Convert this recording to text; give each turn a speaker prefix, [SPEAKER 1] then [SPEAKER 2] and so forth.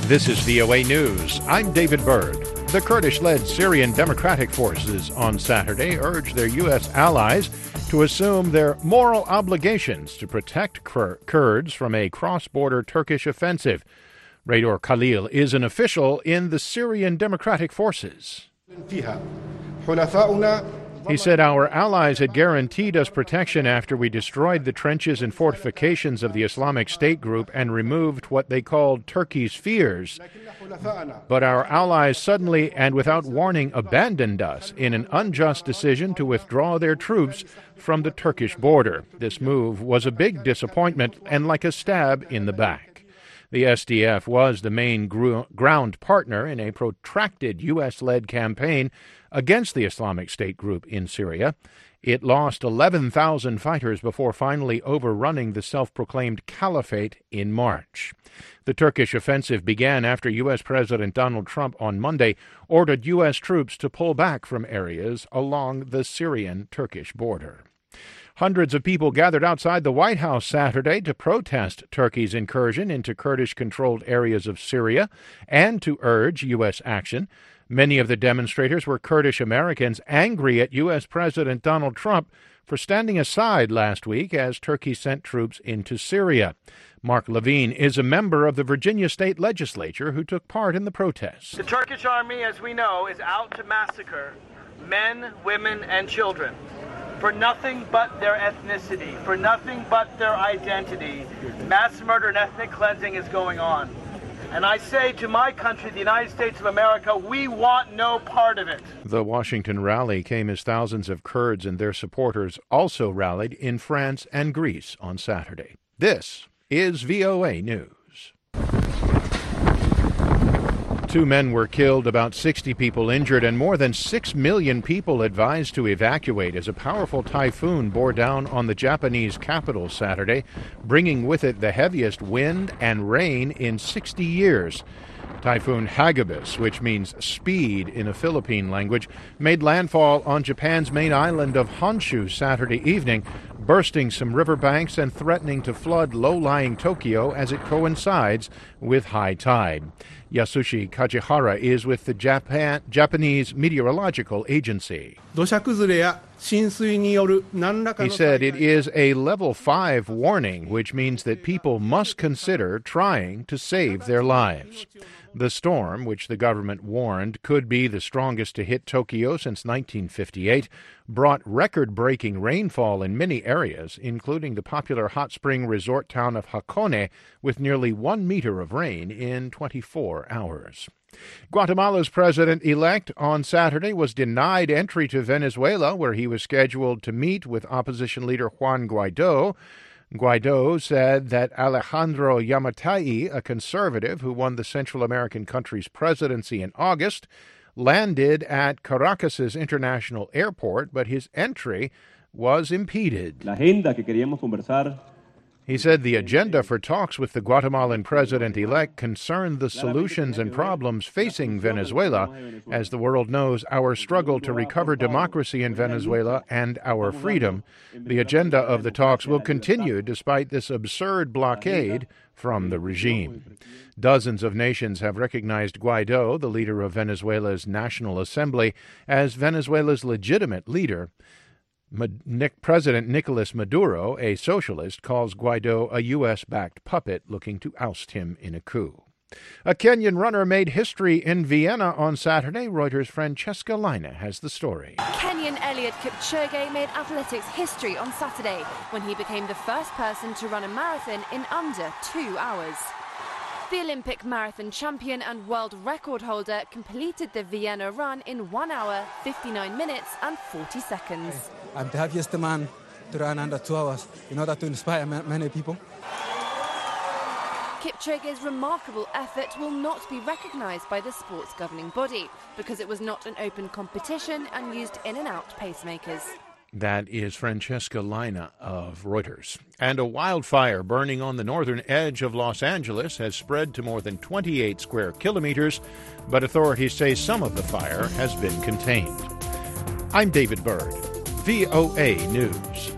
[SPEAKER 1] This is VOA News. I'm David Byrd. The Kurdish-led Syrian Democratic Forces on Saturday urged their U.S. allies to assume their moral obligations to protect Kurds from a cross-border Turkish offensive. Raydor Khalil is an official in the Syrian Democratic Forces. He said our allies had guaranteed us protection after we destroyed the trenches and fortifications of the Islamic State group and removed what they called Turkey's fears. But our allies suddenly and without warning abandoned us in an unjust decision to withdraw their troops from the Turkish border. This move was a big disappointment and like a stab in the back. The SDF was the main ground partner in a protracted U.S.-led campaign against the Islamic State group in Syria. It lost 11,000 fighters before finally overrunning the self-proclaimed caliphate in March. The Turkish offensive began after U.S. President Donald Trump on Monday ordered U.S. troops to pull back from areas along the Syrian-Turkish border. Hundreds of people gathered outside the White House Saturday to protest Turkey's incursion into Kurdish-controlled areas of Syria and to urge U.S. action. Many of the demonstrators were Kurdish Americans angry at U.S. President Donald Trump for standing aside last week as Turkey sent troops into Syria. Mark Levine is a member of the Virginia State Legislature who took part in the protests.
[SPEAKER 2] The Turkish army, as we know, is out to massacre men, women, and children for nothing but their ethnicity, for nothing but their identity. Mass murder and ethnic cleansing is going on. And I say to my country, the United States of America, we want no part of it.
[SPEAKER 1] The Washington rally came as thousands of Kurds and their supporters also rallied in France and Greece on Saturday. This is VOA News. 2 men were killed, about 60 people injured, and more than 6 million people advised to evacuate as a powerful typhoon bore down on the Japanese capital Saturday, bringing with it the heaviest wind and rain in 60 years. Typhoon Hagibis, which means speed in a Philippine language, made landfall on Japan's main island of Honshu Saturday evening, bursting some riverbanks and threatening to flood low-lying Tokyo as it coincides with high tide. Yasushi Kajihara is with the Japanese Meteorological Agency. He said it is a level 5 warning, which means that people must consider trying to save their lives. The storm, which the government warned could be the strongest to hit Tokyo since 1958, brought record-breaking rainfall in many areas, including the popular hot spring resort town of Hakone, with nearly 1 meter of rain in 24 hours. Guatemala's president-elect on Saturday was denied entry to Venezuela, where he was scheduled to meet with opposition leader Juan Guaido. Guaido said that Alejandro Yamatei, a conservative who won the Central American country's presidency in August, landed at Caracas's international airport, but his entry was impeded. He said the agenda for talks with the Guatemalan president-elect concerned the solutions and problems facing Venezuela. As the world knows, our struggle to recover democracy in Venezuela and our freedom. The agenda of the talks will continue despite this absurd blockade from the regime. Dozens of nations have recognized Guaido, the leader of Venezuela's National Assembly, as Venezuela's legitimate leader. President Nicolas Maduro, a socialist, calls Guaido a U.S.-backed puppet looking to oust him in a coup. A Kenyan runner made history in Vienna on Saturday. Reuters' Francesca Leina has the story.
[SPEAKER 3] Kenyan Eliud Kipchoge made athletics history on Saturday when he became the first person to run a marathon in under 2 hours. The Olympic marathon champion and world record holder completed the Vienna run in 1 hour, 59 minutes and 40 seconds.
[SPEAKER 4] I'm the happiest man to run under 2 hours in order to inspire many people.
[SPEAKER 3] Kipchoge's remarkable effort will not be recognised by the sport's governing body because it was not an open competition and used in-and-out pacemakers.
[SPEAKER 1] That is Francesca Leina of Reuters. And a wildfire burning on the northern edge of Los Angeles has spread to more than 28 square kilometers, but authorities say some of the fire has been contained. I'm David Byrd, VOA News.